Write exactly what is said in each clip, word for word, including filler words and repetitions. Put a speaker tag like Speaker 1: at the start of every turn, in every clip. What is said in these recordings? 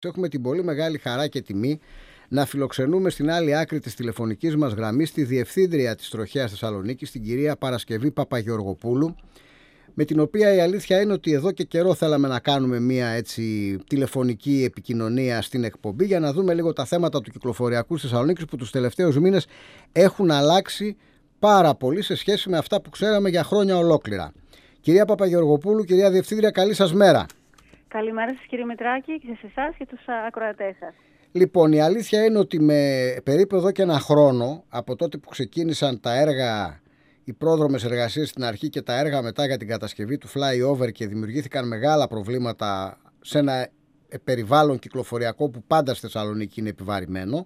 Speaker 1: Έχουμε την πολύ μεγάλη χαρά και τιμή να φιλοξενούμε στην άλλη άκρη της τηλεφωνικής μας γραμμής τη Διευθύντρια της Τροχέας Θεσσαλονίκης, την κυρία Παρασκευή Παπαγεωργοπούλου, με την οποία η αλήθεια είναι ότι εδώ και καιρό θέλαμε να κάνουμε μια έτσι τηλεφωνική επικοινωνία στην εκπομπή για να δούμε λίγο τα θέματα του κυκλοφοριακού στη Θεσσαλονίκη, που τους τελευταίους μήνες έχουν αλλάξει πάρα πολύ σε σχέση με αυτά που ξέραμε για χρόνια ολόκληρα. Κυρία Παπαγεωργοπούλου, κυρία Διευθύντρια, καλή σας μέρα.
Speaker 2: Καλημέρα σας κύριε Μητράκη και σε εσάς και τους ακροατές σας.
Speaker 1: Λοιπόν, η αλήθεια είναι ότι με περίπου εδώ και ένα χρόνο, από τότε που ξεκίνησαν τα έργα, οι πρόδρομες εργασίες στην αρχή και τα έργα μετά για την κατασκευή του flyover και δημιουργήθηκαν μεγάλα προβλήματα σε ένα περιβάλλον κυκλοφοριακό που πάντα στη Θεσσαλονίκη είναι επιβαρημένο,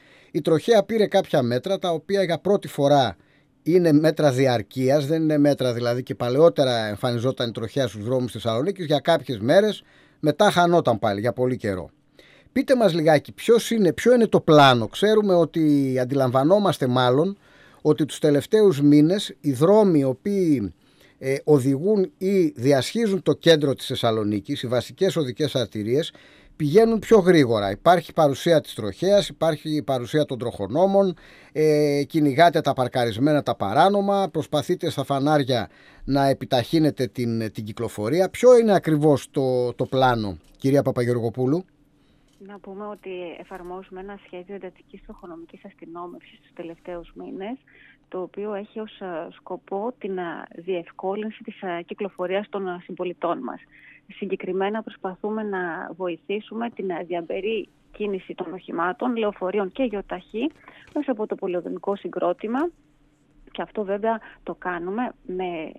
Speaker 1: η Τροχέα πήρε κάποια μέτρα τα οποία για πρώτη φορά είναι μέτρα διαρκείας, δεν είναι μέτρα δηλαδή και παλαιότερα εμφανιζόταν η Τροχέα στους δρόμους της Θεσσαλονίκης για κάποιες μέρες, μετά χανόταν πάλι για πολύ καιρό. Πείτε μας λιγάκι ποιος είναι, ποιο είναι το πλάνο. Ξέρουμε ότι αντιλαμβανόμαστε μάλλον ότι τους τελευταίους μήνες οι δρόμοι οι οποίοι ε, οδηγούν ή διασχίζουν το κέντρο της Θεσσαλονίκης, οι βασικές οδικές αρτηρίες, πηγαίνουν πιο γρήγορα. Υπάρχει παρουσία της Τροχέας, υπάρχει η παρουσία των τροχονόμων, ε, κυνηγάτε τα παρκαρισμένα τα παράνομα, προσπαθείτε στα φανάρια να επιταχύνετε την, την κυκλοφορία. Ποιο είναι ακριβώς το, το πλάνο, κυρία Παπαγεωργοπούλου?
Speaker 2: Να πούμε ότι εφαρμόζουμε ένα σχέδιο εντατικής τροχονομικής αστυνόμευσης τους τελευταίους μήνες, το οποίο έχει ως σκοπό την διευκόλυνση της κυκλοφορίας των συμπολιτών μας. Συγκεκριμένα προσπαθούμε να βοηθήσουμε την διαμπερή κίνηση των οχημάτων, λεωφορείων και γιοταχή μέσα από το πολεοδομικό συγκρότημα, και αυτό βέβαια το κάνουμε με,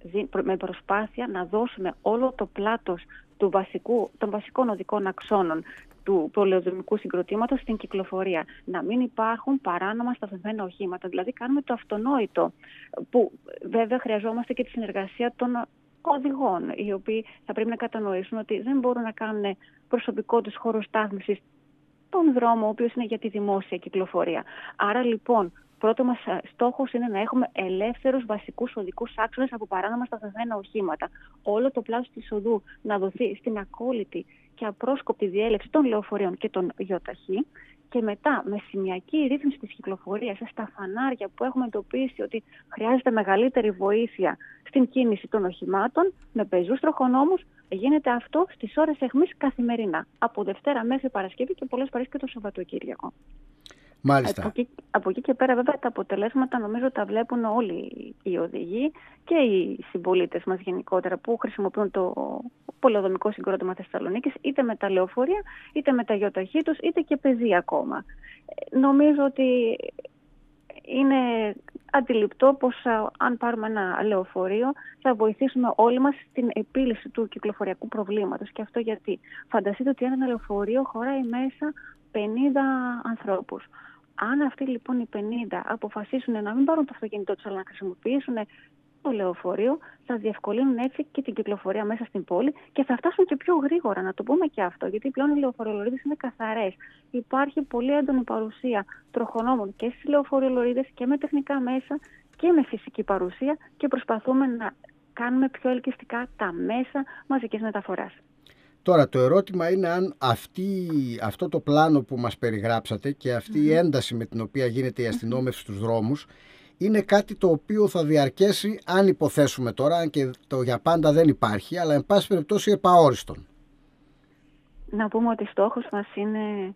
Speaker 2: με προσπάθεια να δώσουμε όλο το πλάτος του βασικού, των βασικών οδικών αξώνων του πολεοδομικού συγκροτήματος στην κυκλοφορία. Να μην υπάρχουν παράνομα σταθμένα οχήματα. Δηλαδή κάνουμε το αυτονόητο, που βέβαια χρειαζόμαστε και τη συνεργασία των οδηγών, οι οποίοι θα πρέπει να κατανοήσουν ότι δεν μπορούν να κάνουν προσωπικό τους χώρο στάθμισης τον δρόμο, ο οποίος είναι για τη δημόσια κυκλοφορία. Άρα λοιπόν, πρώτο μας στόχος είναι να έχουμε ελεύθερους βασικούς οδικούς άξονες από παράνομα σταθμένα οχήματα. Όλο το πλάτος της οδού να δοθεί στην ακόλυτη και απρόσκοπτη διέλευση των λεωφορείων και των γιοταχή, και μετά με σημειακή ρύθμιση της κυκλοφορίας στα φανάρια που έχουμε εντοπίσει ότι χρειάζεται μεγαλύτερη βοήθεια στην κίνηση των οχημάτων, με πεζούς τροχονόμους, γίνεται αυτό στις ώρες αιχμής καθημερινά, από Δευτέρα μέχρι Παρασκευή και πολλές φορές και το Σαββατοκύριακο.
Speaker 1: Μάλιστα.
Speaker 2: Από εκεί, από εκεί και πέρα βέβαια τα αποτελέσματα νομίζω τα βλέπουν όλοι οι οδηγοί και οι συμπολίτες μας γενικότερα, που χρησιμοποιούν το πολεοδομικό συγκρότημα Θεσσαλονίκης, είτε με τα λεωφορεία, είτε με τα γιοταχή τους, είτε και πεζοί ακόμα. Νομίζω ότι είναι αντιληπτό πως αν πάρουμε ένα λεωφορείο θα βοηθήσουμε όλοι μας στην επίλυση του κυκλοφοριακού προβλήματος. Και αυτό γιατί φανταστείτε ότι ένα λεωφορείο χωράει μέσα πενήντα ανθρώπους. Αν αυτοί λοιπόν οι πενήντα αποφασίσουν να μην πάρουν το αυτοκίνητό τους αλλά να χρησιμοποιήσουν το λεωφορείο, θα διευκολύνουν έτσι και την κυκλοφορία μέσα στην πόλη και θα φτάσουν και πιο γρήγορα, να το πούμε και αυτό, γιατί πλέον οι λεωφορειολωρίδες είναι καθαρές. Υπάρχει πολύ έντονη παρουσία τροχονόμων και στις λεωφορειολωρίδες και με τεχνικά μέσα και με φυσική παρουσία, και προσπαθούμε να κάνουμε πιο ελκυστικά τα μέσα μαζικής μεταφοράς.
Speaker 1: Τώρα το ερώτημα είναι αν αυτή, αυτό το πλάνο που μας περιγράψατε και αυτή mm-hmm. η ένταση με την οποία γίνεται η αστυνόμευση mm-hmm. στους δρόμους είναι κάτι το οποίο θα διαρκέσει, αν υποθέσουμε τώρα, αν και το για πάντα δεν υπάρχει, αλλά εν πάση περιπτώσει επαόριστον.
Speaker 2: Να πούμε ότι στόχος μας είναι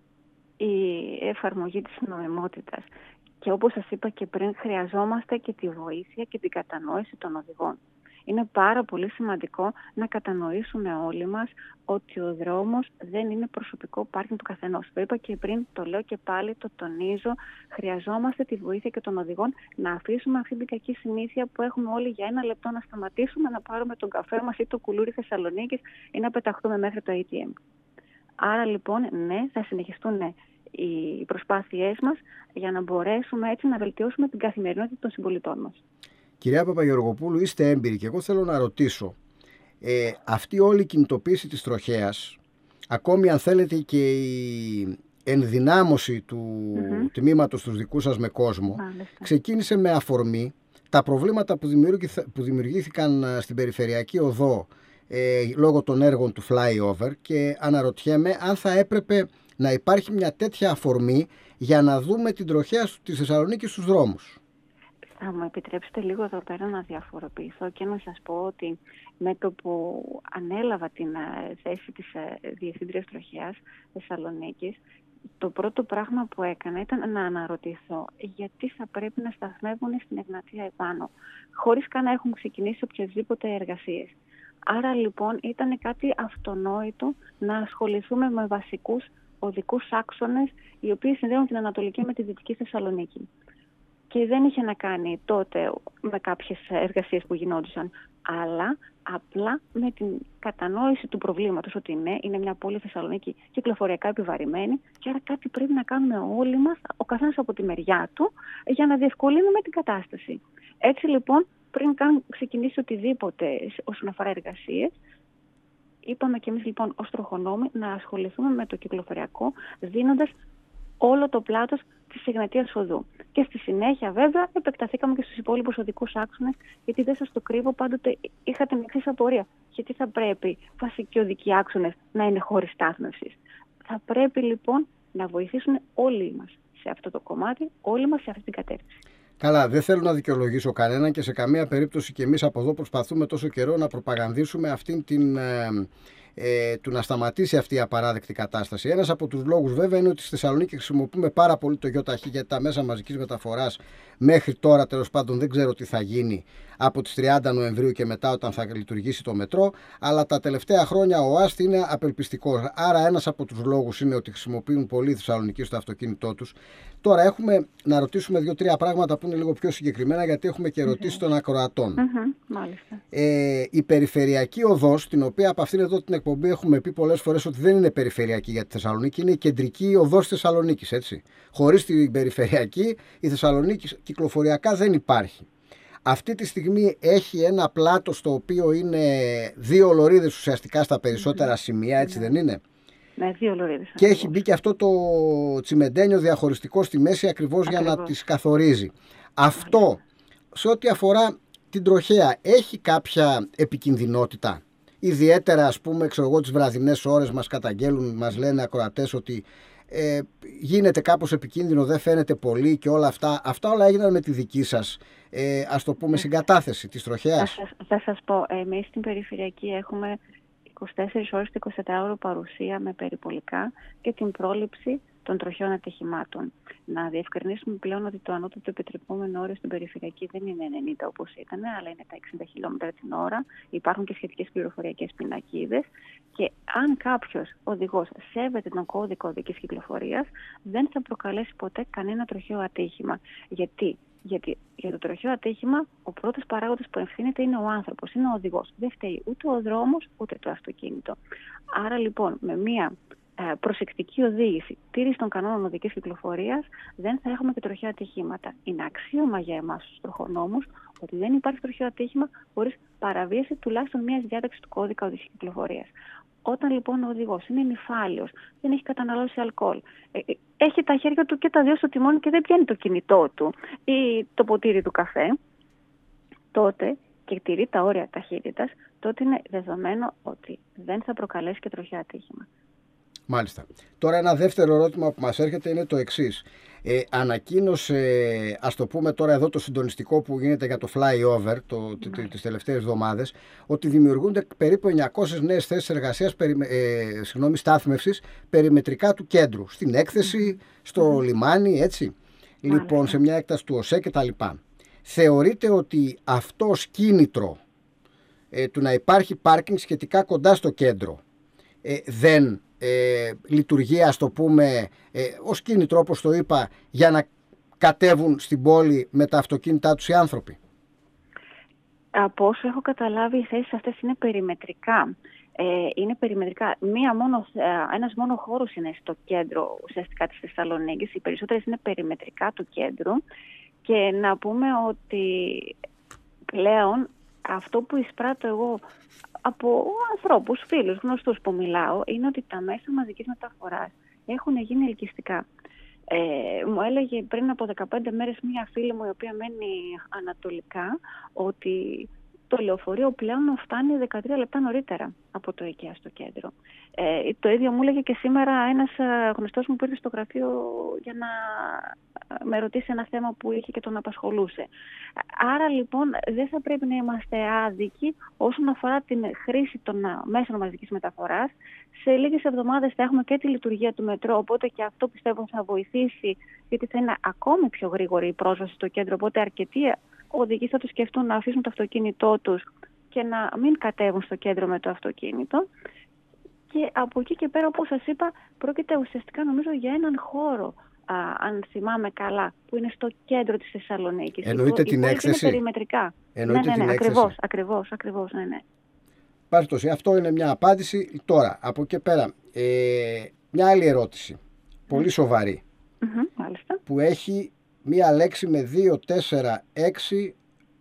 Speaker 2: η εφαρμογή της νομιμότητας. Και όπως σας είπα και πριν, χρειαζόμαστε και τη βοήθεια και την κατανόηση των οδηγών. Είναι πάρα πολύ σημαντικό να κατανοήσουμε όλοι μας ότι ο δρόμος δεν είναι προσωπικό πάρκινγκ του καθενός. Το είπα και πριν, το λέω και πάλι, το τονίζω. Χρειαζόμαστε τη βοήθεια και των οδηγών να αφήσουμε αυτή την κακή συνήθεια που έχουμε όλοι για ένα λεπτό να σταματήσουμε, να πάρουμε τον καφέ μας ή το κουλούρι Θεσσαλονίκης ή να πεταχτούμε μέχρι το έι τι εμ. Άρα λοιπόν, ναι, θα συνεχιστούν οι προσπάθειές μας για να μπορέσουμε έτσι να βελτιώσουμε την καθημερινότητα των συμπολιτών μας.
Speaker 1: Κυρία Παπαγεωργοπούλου, είστε έμπειροι και εγώ θέλω να ρωτήσω, ε, αυτή όλη η κινητοποίηση της Τροχέας, ακόμη αν θέλετε και η ενδυνάμωση του mm-hmm. τμήματος τους δικούς σας με κόσμο, Μάλιστα. ξεκίνησε με αφορμή τα προβλήματα που, που δημιουργήθηκαν στην περιφερειακή οδό ε, λόγω των έργων του flyover, και αναρωτιέμαι αν θα έπρεπε να υπάρχει μια τέτοια αφορμή για να δούμε την τροχέα της Θεσσαλονίκης στους δρόμους.
Speaker 2: Θα μου επιτρέψετε λίγο εδώ πέρα να διαφοροποιηθώ και να σας πω ότι με το που ανέλαβα την θέση της Διευθύντριας Τροχέας Θεσσαλονίκης, το πρώτο πράγμα που έκανα ήταν να αναρωτηθώ γιατί θα πρέπει να σταθμεύουν στην Εγνατία επάνω, χωρίς καν να έχουν ξεκινήσει οποιασδήποτε εργασίες. Άρα λοιπόν ήταν κάτι αυτονόητο να ασχοληθούμε με βασικούς οδικούς άξονες, οι οποίοι συνδέουν την Ανατολική με τη Δυτική Θεσσαλονίκη. Και δεν είχε να κάνει τότε με κάποιες εργασίες που γινόντουσαν, αλλά απλά με την κατανόηση του προβλήματος ότι ναι, είναι μια πόλη Θεσσαλονίκη κυκλοφοριακά επιβαρημένη και άρα κάτι πρέπει να κάνουμε όλοι μας, ο καθένας από τη μεριά του, για να διευκολύνουμε την κατάσταση. Έτσι λοιπόν, πριν καν ξεκινήσει οτιδήποτε όσον αφορά εργασίες, είπαμε και εμείς λοιπόν ως τροχονόμοι να ασχοληθούμε με το κυκλοφοριακό, δίνοντας όλο το πλάτος της Εγνατίας οδού. Και στη συνέχεια βέβαια επεκταθήκαμε και στους υπόλοιπους οδικούς άξονες, γιατί δεν σας το κρύβω, πάντοτε είχα την εξής απορία. Γιατί θα πρέπει βασικοί οδικοί άξονες να είναι χώροι στάθμευσης? Θα πρέπει λοιπόν να βοηθήσουν όλοι μας σε αυτό το κομμάτι, όλοι μας σε αυτή την κατεύθυνση.
Speaker 1: Καλά, δεν θέλω να δικαιολογήσω κανέναν και σε καμία περίπτωση και εμείς από εδώ προσπαθούμε τόσο καιρό να προπαγανδίσουμε αυτήν την... Ε, ε, του να σταματήσει αυτή η απαράδεκτη κατάσταση. Ένας από τους λόγους βέβαια είναι ότι στη Θεσσαλονίκη χρησιμοποιούμε πάρα πολύ το ΙΟΤΑΧΗ, γιατί τα μέσα μαζικής μεταφοράς μέχρι τώρα τέλος πάντων δεν ξέρω τι θα γίνει από τις τριάντα Νοεμβρίου και μετά όταν θα λειτουργήσει το μετρό, αλλά τα τελευταία χρόνια ο ΆΣΤ είναι απελπιστικός. Άρα ένας από τους λόγους είναι ότι χρησιμοποιούν πολύ οι Θεσσαλονικοί στο αυτοκίνητό τους. Τώρα έχουμε να ρωτήσουμε δύο-τρία πράγματα που είναι λίγο πιο συγκεκριμένα, γιατί έχουμε και ερωτήσεις mm-hmm. των ακροατών.
Speaker 2: Mm-hmm, μάλιστα.
Speaker 1: Ε, η περιφερειακή οδός, την οποία από αυτήν εδώ την εκπομπή έχουμε πει πολλές φορές ότι δεν είναι περιφερειακή για τη Θεσσαλονίκη, είναι η κεντρική οδός της Θεσσαλονίκης, έτσι. Χωρίς την περιφερειακή, η Θεσσαλονίκη κυκλοφοριακά δεν υπάρχει. Αυτή τη στιγμή έχει ένα πλάτος το οποίο είναι δύο λωρίδες ουσιαστικά στα περισσότερα mm-hmm. σημεία, έτσι mm-hmm. δεν είναι?
Speaker 2: Ναι, δύο λωρίδες.
Speaker 1: Και έχει μπει και αυτό το τσιμεντένιο διαχωριστικό στη μέση ακριβώς, ακριβώς. για να τις καθορίζει. Αυτό, σε ό,τι αφορά την τροχέα, έχει κάποια επικινδυνότητα? Ιδιαίτερα, ας πούμε, ξέρω εγώ, τις βραδινές ώρες μας καταγγέλουν, μας λένε ακροατές ότι ε, γίνεται κάπως επικίνδυνο, δεν φαίνεται πολύ και όλα αυτά. Αυτά όλα έγιναν με τη δική σας, ε, ας το πούμε, συγκατάθεση της τροχέας?
Speaker 2: Θα, θα σας πω, εμείς στην περιφερειακή έχουμε είκοσι τέσσερις ώρες και εικοσιτετράωρο παρουσία με περιπολικά και την πρόληψη των τροχαίων ατυχημάτων. Να διευκρινίσουμε πλέον ότι το ανώτατο επιτρεπόμενο όριο στην περιφερειακή δεν είναι ενενήντα όπως ήταν, αλλά είναι τα εξήντα χιλιόμετρα την ώρα. Υπάρχουν και σχετικές πληροφοριακές πινακίδες. Και αν κάποιος οδηγός σέβεται τον κώδικα οδικής κυκλοφορίας, δεν θα προκαλέσει ποτέ κανένα τροχαίο ατύχημα. Γιατί? Γιατί για το τροχαίο ατύχημα ο πρώτος παράγοντας που ευθύνεται είναι ο άνθρωπος, είναι ο οδηγός. Δεν φταίει ούτε ο δρόμος ούτε το αυτοκίνητο. Άρα λοιπόν με μία προσεκτική οδήγηση, τήρηση των κανόνων οδικής κυκλοφορίας, δεν θα έχουμε και τροχαία ατυχήματα. Είναι αξίωμα για εμάς τους τροχονόμους ότι δεν υπάρχει τροχαίο ατύχημα χωρίς παραβίαση τουλάχιστον μιας διάταξης του κώδικα οδικής κυκλοφορίας. Όταν λοιπόν ο οδηγός είναι νηφάλιος, δεν έχει καταναλώσει αλκοόλ, έχει τα χέρια του και τα δύο στο τιμόνι και δεν πιάνει το κινητό του ή το ποτήρι του καφέ, τότε και τηρεί τα όρια ταχύτητας, τότε είναι δεδομένο ότι δεν θα προκαλέσει και τροχαίο ατύχημα.
Speaker 1: Μάλιστα. Τώρα ένα δεύτερο ερώτημα που μας έρχεται είναι το εξής. Ε, ανακοίνωσε, ας το πούμε τώρα εδώ το συντονιστικό που γίνεται για το flyover το, mm. τις τελευταίες εβδομάδες, ότι δημιουργούνται περίπου εννιακόσιες νέες θέσεις εργασίας, περι, ε, συγγνώμη, στάθμευσης περιμετρικά του κέντρου, στην έκθεση, στο mm. λιμάνι, έτσι. Mm. Λοιπόν, σε μια έκταση του ΟΣΕ κτλ. Θεωρείτε ότι αυτό ως κίνητρο ε, του να υπάρχει πάρκινγκ σχετικά κοντά στο κέντρο ε, δεν Ε, λειτουργεί, ας το πούμε, ε, ως κίνητρο, όπως το είπα, για να κατέβουν στην πόλη με τα αυτοκίνητά τους οι άνθρωποι?
Speaker 2: Από όσο έχω καταλάβει, οι θέσεις αυτές είναι περιμετρικά. Ε, είναι περιμετρικά. Μία μόνο, ένας μόνο χώρος είναι στο κέντρο ουσιαστικά της Θεσσαλονίκης. Οι περισσότερες είναι περιμετρικά του κέντρου. Και να πούμε ότι πλέον αυτό που εισπράττω εγώ από ανθρώπους, φίλους, γνωστούς που μιλάω, είναι ότι τα μέσα μαζικής μεταφοράς έχουν γίνει ελκυστικά. Ε, μου έλεγε πριν από δεκαπέντε μέρες μία φίλη μου, η οποία μένει ανατολικά, ότι το λεωφορείο πλέον φτάνει δεκατρία λεπτά νωρίτερα από το IKEA στο κέντρο. Ε, το ίδιο μου έλεγε και σήμερα ένας γνωστός μου που ήρθε στο γραφείο για να με ρωτήσει ένα θέμα που είχε και τον απασχολούσε. Άρα λοιπόν δεν θα πρέπει να είμαστε άδικοι όσον αφορά την χρήση των μέσων μαζικής μεταφοράς. Σε λίγες εβδομάδες θα έχουμε και τη λειτουργία του μετρό, οπότε και αυτό πιστεύω θα βοηθήσει, γιατί θα είναι ακόμη πιο γρήγορη η πρόσβαση στο κέντρο, οπότε αρκετοί οδηγοί θα το σκεφτούν να αφήσουν το αυτοκίνητό τους και να μην κατέβουν στο κέντρο με το αυτοκίνητο. Και από εκεί και πέρα, όπως σας είπα, πρόκειται ουσιαστικά νομίζω για έναν χώρο, α, αν θυμάμαι καλά, που είναι στο κέντρο της Θεσσαλονίκης.
Speaker 1: Εννοείται την έκθεση.
Speaker 2: Είναι περιμετρικά.
Speaker 1: Εννοείται
Speaker 2: ναι, ναι, ναι,
Speaker 1: την
Speaker 2: ακριβώς,
Speaker 1: έκθεση.
Speaker 2: ακριβώς, ακριβώς, ναι, ναι.
Speaker 1: Πάση, αυτό είναι μια απάντηση. Τώρα, από εκεί πέρα, ε, μια άλλη ερώτηση, πολύ σοβαρή,
Speaker 2: Mm-hmm, μάλιστα.
Speaker 1: που έχει μια λέξη με δύο, τέσσερα, έξι,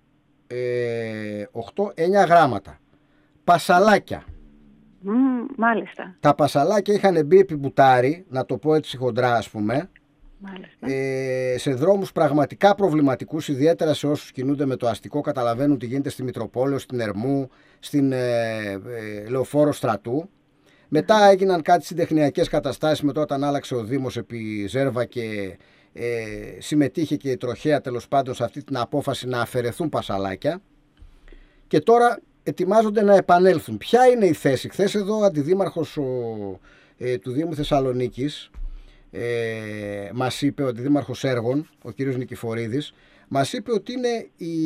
Speaker 1: οκτώ, εννιά γράμματα. Πασαλάκια.
Speaker 2: Mm, μάλιστα.
Speaker 1: Τα πασαλάκια είχαν μπει επί μπουτάρι, να το πω έτσι χοντρά ας πούμε, ε, σε δρόμους πραγματικά προβληματικούς, ιδιαίτερα σε όσους κινούνται με το αστικό, καταλαβαίνουν τι γίνεται στη Μητροπόλεω, στην Ερμού, στην ε, ε, Λεωφόρο Στρατού. Μετά έγιναν κάτι συντεχνιακές καταστάσεις μετά όταν άλλαξε ο Δήμος επί Ζέρβα και ε, συμμετείχε και η τροχέα τέλος πάντων σε αυτή την απόφαση να αφαιρεθούν πασαλάκια. Και τώρα ετοιμάζονται να επανέλθουν. Ποια είναι η θέση? Χθες εδώ ο αντιδήμαρχος ο, ε, του Δήμου Θεσσαλονίκης ε, μας είπε, ο αντιδήμαρχος έργων, ο κύριος Νικηφορίδης, μας είπε ότι είναι η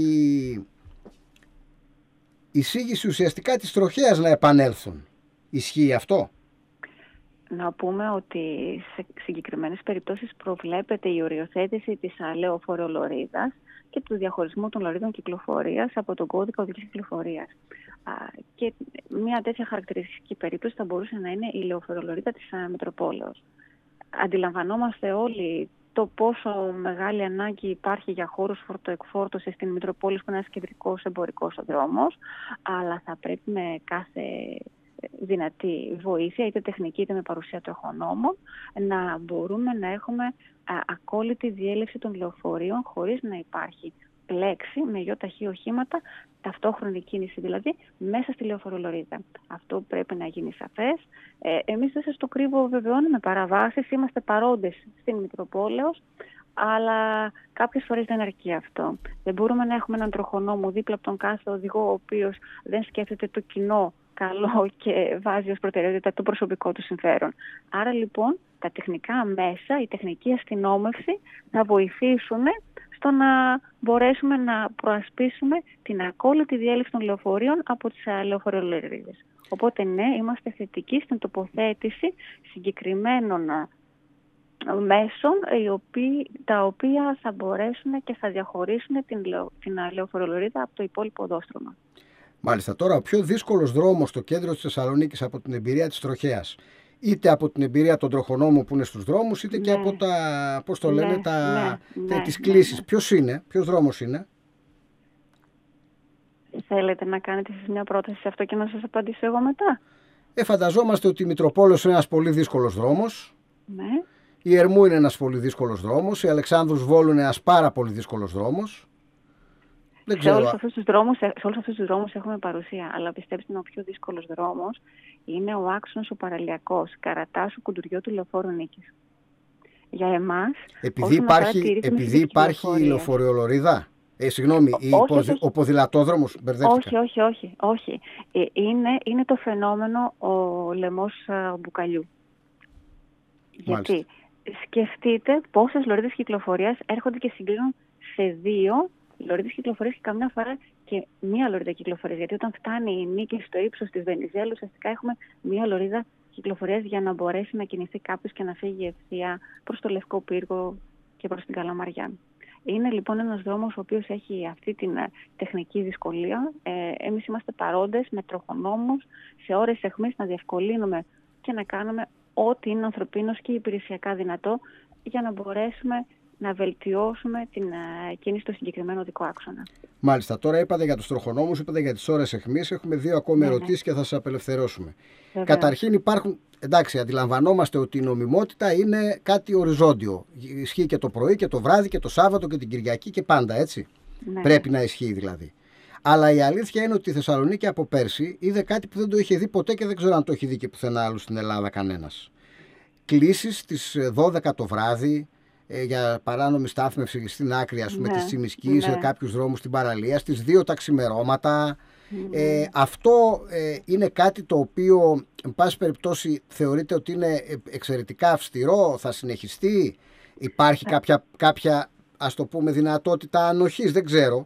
Speaker 1: εισήγηση ουσιαστικά της τροχέας να επανέλθουν. Ισχύει αυτό?
Speaker 2: Να πούμε ότι σε συγκεκριμένες περιπτώσεις προβλέπεται η οριοθέτηση της λεωφορεολωρίδας και του διαχωρισμού των λωρίδων κυκλοφορίας από τον κώδικα οδικής κυκλοφορίας. Και μια τέτοια χαρακτηριστική περίπτωση θα μπορούσε να είναι η λεωφορεολωρίδα της Μητροπόλεως. Αντιλαμβανόμαστε όλοι το πόσο μεγάλη ανάγκη υπάρχει για χώρους φορτοεκφόρτωσης στην Μητροπόλεως, που είναι ένας κεντρικός εμπορικός δρόμος, αλλά θα πρέπει με κάθε δυνατή βοήθεια, είτε τεχνική είτε με παρουσία του εχονόμων, να μπορούμε να έχουμε α, ακόλουτη διέλευση των λεωφορείων χωρίς να υπάρχει πλέξη με γιοταχή οχήματα, ταυτόχρονη κίνηση δηλαδή, μέσα στη λεωφορολωρίδα. Αυτό πρέπει να γίνει σαφές. Ε, εμείς δεν σας το κρύβω, βεβαιώνουμε παραβάσεις, είμαστε παρόντες στην Μητροπόλεως, αλλά κάποιες φορές δεν αρκεί αυτό. Δεν μπορούμε να έχουμε έναν τροχονόμο δίπλα από τον κάθε οδηγό, ο οποίος δεν σκέφτεται το κοινό καλό και βάζει ως προτεραιότητα το προσωπικό του συμφέρον. Άρα λοιπόν τα τεχνικά μέσα, η τεχνική αστυνόμευση θα βοηθήσουν στο να μπορέσουμε να προασπίσουμε την ακόλουτη διέλευση των λεωφορείων από τις λεωφορεολωρίδες. Οπότε ναι, είμαστε θετικοί στην τοποθέτηση συγκεκριμένων μέσων οι οποίοι, τα οποία θα μπορέσουν και θα διαχωρίσουν την, την λεωφορεολωρίδα από το υπόλοιπο οδόστρωμα.
Speaker 1: Μάλιστα. Τώρα, ο πιο δύσκολος δρόμος στο κέντρο της Θεσσαλονίκης από την εμπειρία της τροχέας, είτε από την εμπειρία των τροχονόμων που είναι στους δρόμους, είτε ναι. και από τα, πώς το λένε, ναι, τα,
Speaker 2: ναι, ναι,
Speaker 1: τις κλήσεις. Ναι, ναι. Ποιος είναι, ποιος δρόμος είναι?
Speaker 2: Θέλετε να κάνετε εσείς μια πρόταση σε αυτό και να σας απαντήσω εγώ μετά?
Speaker 1: Ε, φανταζόμαστε ότι η Μητροπόλεως είναι ένας πολύ δύσκολος δρόμος.
Speaker 2: Ναι.
Speaker 1: Η Ερμού είναι ένας πολύ δύσκολος δρόμος. Η Αλεξάνδρους Βόλου είναι ένας πάρα πολύ δύσκολος δρόμος. Δεν
Speaker 2: σε, όλους αυτούς τους δρόμους, σε όλους αυτούς τους δρόμους έχουμε παρουσία, αλλά πιστέψτε με, ο πιο δύσκολος δρόμος είναι ο άξονας ο παραλιακός, Καρατάσου Κουντουριώτου Λεωφόρου Νίκης. Για εμάς,
Speaker 1: επειδή υπάρχει, επειδή υπάρχει η λεωφορεολωρίδα, ε, συγγνώμη, η
Speaker 2: όχι,
Speaker 1: ποδη,
Speaker 2: όχι,
Speaker 1: ο ποδηλατόδρομος, μπερδεύτηκα.
Speaker 2: Όχι, όχι, όχι, όχι. Ε, είναι, είναι το φαινόμενο ο λαιμός α, μπουκαλιού.
Speaker 1: Μάλιστα.
Speaker 2: Γιατί σκεφτείτε πόσες λωρίδες κυκλοφορίας έρχονται και συγκλίνουν σε δύο λωρίδες κυκλοφορίας και καμιά φορά και μία λωρίδα κυκλοφορίας. Γιατί όταν φτάνει η Νίκη στο ύψος της Βενιζέλου, ουσιαστικά έχουμε μία λωρίδα κυκλοφορίας για να μπορέσει να κινηθεί κάποιος και να φύγει ευθεία προς το Λευκό Πύργο και προς την Καλαμαριά. Είναι λοιπόν ένας δρόμος ο οποίος έχει αυτή την τεχνική δυσκολία. Ε, εμείς είμαστε παρόντες με τροχονόμους σε ώρες αιχμής να διευκολύνουμε και να κάνουμε ό,τι είναι ανθρωπίνος και υπηρεσιακά δυνατό για να μπορέσουμε να βελτιώσουμε την uh, κίνηση στο συγκεκριμένο οδικό άξονα.
Speaker 1: Μάλιστα. Τώρα είπατε για τους τροχονόμους, είπατε για τις ώρες αιχμής. Έχουμε δύο ακόμη ναι, ερωτήσεις ναι. και θα σας απελευθερώσουμε. Βεβαίως. Καταρχήν υπάρχουν, εντάξει, αντιλαμβανόμαστε ότι η νομιμότητα είναι κάτι οριζόντιο. Ισχύει και το πρωί και το βράδυ και το Σάββατο και την Κυριακή και πάντα, έτσι. Ναι. Πρέπει να ισχύει δηλαδή. Αλλά η αλήθεια είναι ότι η Θεσσαλονίκη από πέρσι είδε κάτι που δεν το είχε δει ποτέ και δεν ξέρω αν το έχει δει και πουθενά άλλου στην Ελλάδα κανένας. Κλήσεις στις δώδεκα το βράδυ ε, για παράνομη στάθμευση στην άκρη, ας πούμε,
Speaker 2: Ναι,
Speaker 1: της Τσιμισκής,
Speaker 2: ναι.
Speaker 1: σε κάποιους δρόμους στην παραλία, στις δύο τα ξημερώματα. Ε, αυτό ε, είναι κάτι το οποίο, εν πάση περιπτώσει, θεωρείτε ότι είναι εξαιρετικά αυστηρό, θα συνεχιστεί, υπάρχει κάποια, κάποια, ας το πούμε, δυνατότητα ανοχής, δεν ξέρω.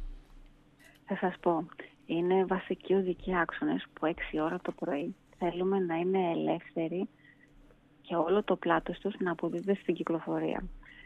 Speaker 2: Θα σας πω, είναι βασικοί οδικοί άξονες που έξι ώρα το πρωί θέλουμε να είναι ελεύθεροι και όλο το πλάτος τους να αποδίδεται στην κυκλοφορία.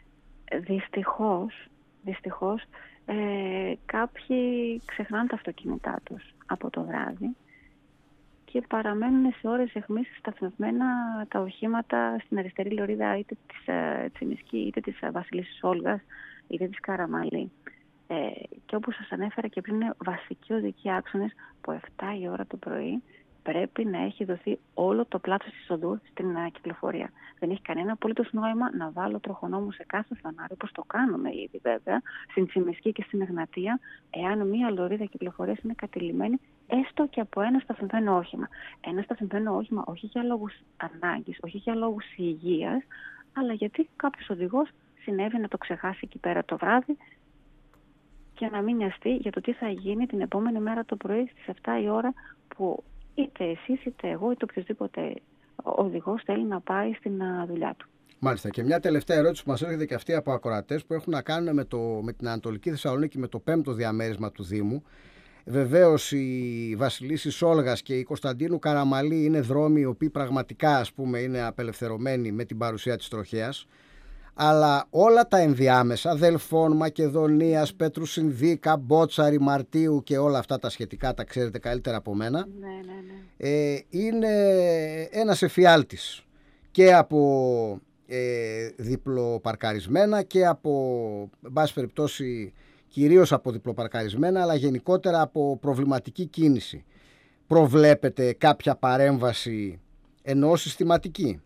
Speaker 2: Δυστυχώς, δυστυχώς ε, κάποιοι ξεχνάνε τα αυτοκίνητά τους από το βράδυ και παραμένουν σε ώρες αιχμής σταθμευμένα τα οχήματα στην αριστερή λωρίδα είτε της ε, Τσιμισκή, είτε της ε, Βασιλίσσης Όλγας, είτε της Καραμαλή. Ε, και όπως σας ανέφερα και πριν, είναι βασικοί οδικοί άξονες που επτά η ώρα το πρωί πρέπει να έχει δοθεί όλο το πλάτος της οδού στην uh, κυκλοφορία. Δεν έχει κανένα απολύτως νόημα να βάλω τροχονόμο σε κάθε φανάρι, όπως το κάνουμε ήδη βέβαια, στην Τσιμισκή και στην Εγνατία, εάν μία λωρίδα κυκλοφορίας είναι κατηλημμένη έστω και από ένα σταθμευμένο όχημα. Ένα σταθμευμένο όχημα όχι για λόγους ανάγκης, όχι για λόγους υγείας, αλλά γιατί κάποιος οδηγός συνέβη να το ξεχάσει εκεί πέρα το βράδυ και να μην νοιαστεί για το τι θα γίνει την επόμενη μέρα το πρωί στις επτά η ώρα που είτε εσείς, είτε εγώ, είτε οποιοδήποτε οδηγός θέλει να πάει στην δουλειά του.
Speaker 1: Μάλιστα. Και μια τελευταία ερώτηση που μας έρχεται και αυτή από ακροατές που έχουν να κάνουν με, το, με την Ανατολική Θεσσαλονίκη, με το πέμπτο διαμέρισμα του Δήμου. Βεβαίως η Βασιλίσσης Όλγας και η Κωνσταντίνου Καραμαλή είναι δρόμοι οι οποίοι πραγματικά, ας πούμε, είναι απελευθερωμένοι με την παρουσία της τροχέας. Αλλά όλα τα ενδιάμεσα, Δελφών, Μακεδονίας, Πέτρου Συνδίκα, Μπότσαρη, Μαρτίου και όλα αυτά τα σχετικά, τα ξέρετε καλύτερα από μένα,
Speaker 2: ναι, ναι, ναι.
Speaker 1: Ε, είναι ένας εφιάλτης και από ε, διπλοπαρκαρισμένα και από, εν πάση περιπτώσει, κυρίως από διπλοπαρκαρισμένα, αλλά γενικότερα από προβληματική κίνηση. Προβλέπετε κάποια παρέμβαση εννοώ συστηματική?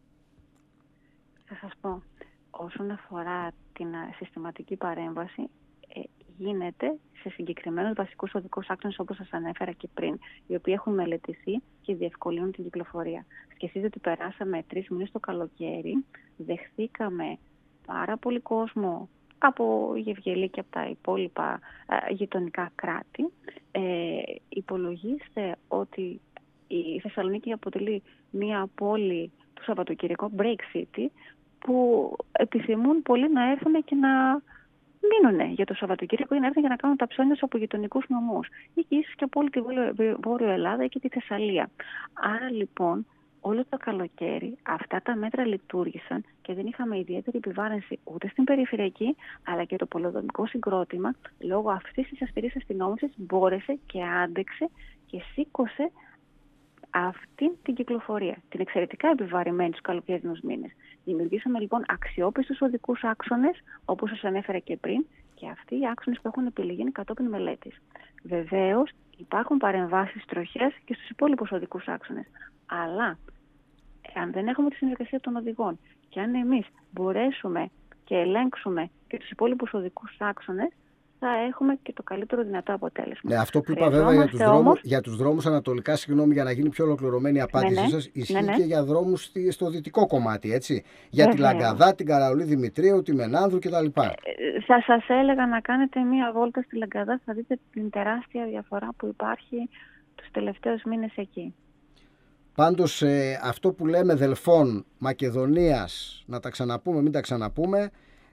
Speaker 2: Θα σας πω, όσον αφορά την συστηματική παρέμβαση, ε, γίνεται σε συγκεκριμένους βασικούς οδικούς άξονες όπως σας ανέφερα και πριν, οι οποίοι έχουν μελετηθεί και διευκολύνουν την κυκλοφορία. Σκεφτείτε ότι περάσαμε τρεις μήνες το καλοκαίρι, δεχθήκαμε πάρα πολύ κόσμο από Γευγελή και από τα υπόλοιπα ε, γειτονικά κράτη. Ε, υπολογίστε ότι η Θεσσαλονίκη αποτελεί μία πόλη του Σαββατοκυριακού, break city, που επιθυμούν πολύ να έρθουν και να μείνουν για το Σαββατοκύριακο ή να έρθουν για να κάνουν τα ψώνια από γειτονικούς νομούς ή και ίσως και από όλη τη Βόρειο Ελλάδα ή και τη Θεσσαλία. Άρα λοιπόν όλο το καλοκαίρι αυτά τα μέτρα λειτουργήσαν και δεν είχαμε ιδιαίτερη επιβάρυνση ούτε στην περιφερειακή αλλά και το πολεοδομικό συγκρότημα λόγω αυτής της αυστηρής αστυνόμευσης μπόρεσε και άντεξε και σήκωσε αυτή την κυκλοφορία, την εξαιρετικά επιβαρημένη στους καλοκαιρινούς μήνες. Δημιουργήσαμε λοιπόν αξιόπιστους οδικούς άξονες, όπως σας ανέφερα και πριν, και αυτοί οι άξονες που έχουν επιλεγεί είναι κατόπιν μελέτης. Βεβαίως υπάρχουν παρεμβάσεις τροχές και στους υπόλοιπους οδικούς άξονες. Αλλά αν δεν έχουμε τη συνεργασία των οδηγών και αν εμείς μπορέσουμε και ελέγξουμε και τους υπόλοιπους οδικούς άξονες, θα έχουμε και το καλύτερο δυνατό αποτέλεσμα.
Speaker 1: Ναι, αυτό που είπα βέβαια για τους, όμως... δρόμους, για τους δρόμους ανατολικά, συγγνώμη, για να γίνει πιο ολοκληρωμένη η απάντησή ναι, ναι, σας, ισχύει ναι, ναι. και για δρόμους στο δυτικό κομμάτι, έτσι. Για τη Λαγκαδά, την Καραολή Δημητρίου, τη Μενάνδρου κτλ. Ε,
Speaker 2: θα σας έλεγα να κάνετε μία βόλτα στη Λαγκαδά, θα δείτε την τεράστια διαφορά που υπάρχει τους τελευταίους μήνες εκεί.
Speaker 1: Πάντως ε, αυτό που λέμε Δελφών, Μακεδονίας, να τα ξαναπούμε, μην τα ξαναπούμε,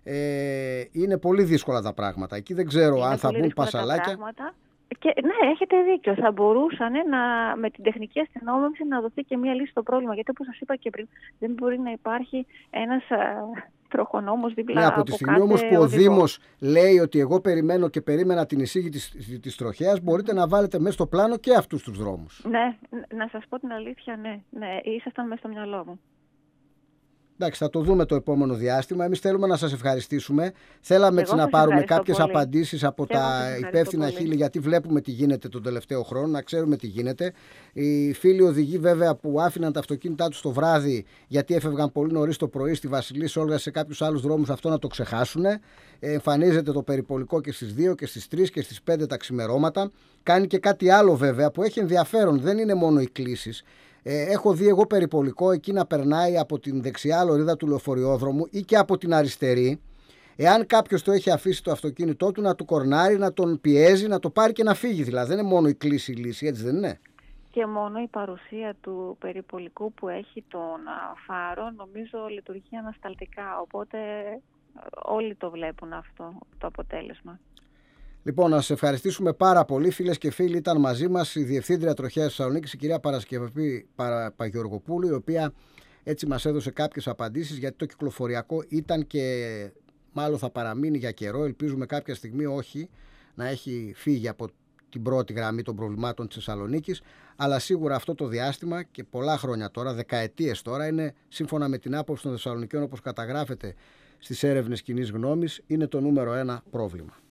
Speaker 1: Ε, είναι πολύ δύσκολα τα πράγματα. Εκεί δεν ξέρω είναι αν θα μπουν πασαλάκια.
Speaker 2: Και, ναι, έχετε δίκιο. Θα μπορούσαν να, με την τεχνική αστυνόμευση να δοθεί και μία λύση στο πρόβλημα. Γιατί όπως σας είπα και πριν, δεν μπορεί να υπάρχει ένας τροχονόμος δίπλα
Speaker 1: ναι, από,
Speaker 2: από
Speaker 1: τη στιγμή όμως που ο Δήμος λέει ότι εγώ περιμένω και περίμενα την εισήγη της, της τροχέας, μπορείτε να βάλετε μέσα στο πλάνο και αυτούς τους δρόμους.
Speaker 2: Ναι, να σας πω την αλήθεια, ναι. ναι ήσασταν μέσα στο μυαλό μου.
Speaker 1: Εντάξει, θα το δούμε το επόμενο διάστημα. Εμείς θέλουμε να σας ευχαριστήσουμε. Θέλαμε έτσι να
Speaker 2: σας
Speaker 1: πάρουμε
Speaker 2: ευχαριστώ
Speaker 1: κάποιες
Speaker 2: πολύ.
Speaker 1: απαντήσεις από
Speaker 2: Και εγώ σας
Speaker 1: τα
Speaker 2: ευχαριστώ
Speaker 1: υπεύθυνα
Speaker 2: πολύ.
Speaker 1: χείλη, γιατί βλέπουμε τι γίνεται τον τελευταίο χρόνο, να ξέρουμε τι γίνεται. Οι φίλοι οδηγοί, βέβαια, που άφηναν τα αυτοκίνητά τους το βράδυ, γιατί έφευγαν πολύ νωρίς το πρωί στη Βασιλής Όλγας σε κάποιους άλλους δρόμους, αυτό να το ξεχάσουν. Εμφανίζεται το περιπολικό και στις δύο και στις τρεις και στις πέντε τα ξημερώματα. Κάνει και κάτι άλλο, βέβαια, που έχει ενδιαφέρον. Δεν είναι μόνο οι κλήσεις. Ε, έχω δει εγώ περιπολικό εκεί να περνάει από την δεξιά λωρίδα του λεωφοριόδρομου ή και από την αριστερή. Εάν κάποιος το έχει αφήσει το αυτοκίνητό του, να του κορνάρει, να τον πιέζει, να το πάρει και να φύγει. Δηλαδή δεν είναι μόνο η κλίση η λύση, έτσι δεν είναι?
Speaker 2: Και μόνο η παρουσία του περιπολικού που έχει τον φάρο νομίζω λειτουργεί ανασταλτικά. Οπότε όλοι το βλέπουν αυτό το αποτέλεσμα.
Speaker 1: Λοιπόν, να σας ευχαριστήσουμε πάρα πολύ, φίλες και φίλοι. Ήταν μαζί μας η Διευθύντρια Τροχέας Θεσσαλονίκης, η κυρία Παρασκευή Παγιοργοπούλου, η οποία έτσι μας έδωσε κάποιες απαντήσεις, γιατί το κυκλοφοριακό ήταν και μάλλον θα παραμείνει για καιρό. Ελπίζουμε κάποια στιγμή όχι να έχει φύγει από την πρώτη γραμμή των προβλημάτων της Θεσσαλονίκης, αλλά σίγουρα αυτό το διάστημα και πολλά χρόνια τώρα, δεκαετίες τώρα, είναι σύμφωνα με την άποψη των Θεσσαλονικιών, όπως καταγράφεται στις έρευνες κοινής γνώμης, είναι το νούμερο ένα πρόβλημα.